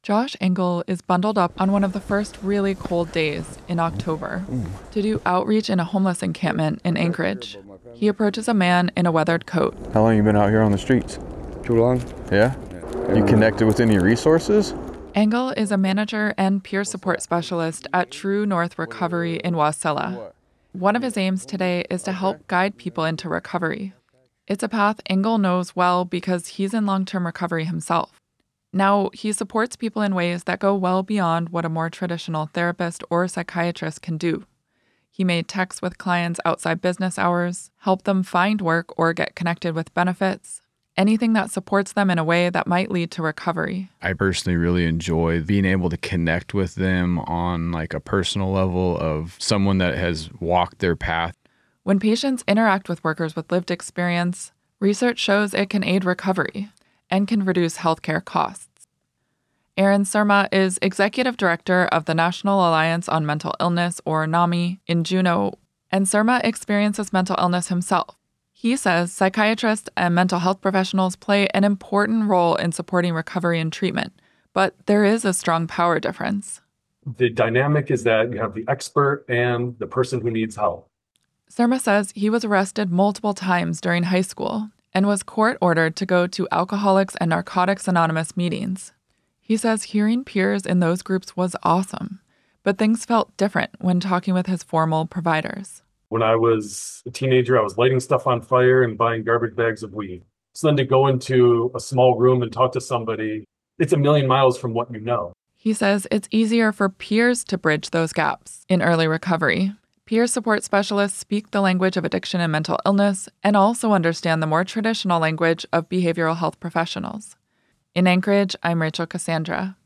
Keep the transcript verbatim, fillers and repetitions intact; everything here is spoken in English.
Josh Engel is bundled up on one of the first really cold days in October to do outreach in a homeless encampment in Anchorage. He approaches a man in a weathered coat. How long you been out here on the streets? Too long? Yeah? You connected with any resources? Engel is a manager and peer support specialist at True North Recovery in Wasilla. One of his aims today is to help guide people into recovery. It's a path Engel knows well because he's in long-term recovery himself. Now, he supports people in ways that go well beyond what a more traditional therapist or psychiatrist can do. He may text with clients outside business hours, help them find work or get connected with benefits, anything that supports them in a way that might lead to recovery. I personally really enjoy being able to connect with them on like a personal level of someone that has walked their path. When patients interact with workers with lived experience, research shows it can aid recovery and can reduce healthcare costs. Aaron Surma is executive director of the National Alliance on Mental Illness, or NAMI, in Juneau, and Surma experiences mental illness himself. He says psychiatrists and mental health professionals play an important role in supporting recovery and treatment, but there is a strong power difference. The dynamic is that you have the expert and the person who needs help. Surma says he was arrested multiple times during high school and was court-ordered to go to Alcoholics and Narcotics Anonymous meetings. He says hearing peers in those groups was awesome, but things felt different when talking with his formal providers. When I was a teenager, I was lighting stuff on fire and buying garbage bags of weed. So then to go into a small room and talk to somebody, it's a million miles from what you know. He says it's easier for peers to bridge those gaps in early recovery. Peer support specialists speak the language of addiction and mental illness and also understand the more traditional language of behavioral health professionals. In Anchorage, I'm Rachel Cassandra.